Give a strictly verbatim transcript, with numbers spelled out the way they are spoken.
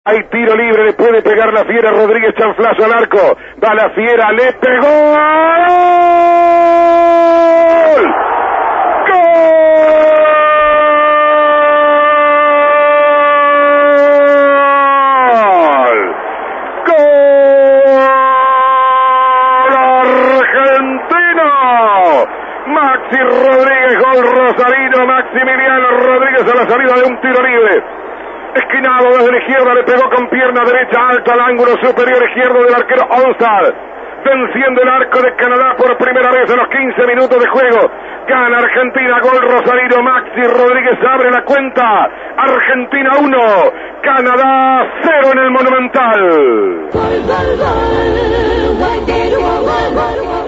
Hay tiro libre, le puede pegar la Fiera. Rodríguez, chanflazo al arco. Va la Fiera, le pegó. ¡Gol! ¡Gol! ¡Gol argentino! Maxi Rodríguez, gol rosarino. Maximiliano Rodríguez a la salida de un tiro libre. Esquinado desde la izquierda, le pegó con pierna derecha alta al ángulo superior izquierdo del arquero Olstad, venciendo el arco de Canadá por primera vez en los quince minutos de juego. Gana Argentina, gol rosarino. Maxi Rodríguez abre la cuenta. Argentina uno, Canadá cero en el Monumental.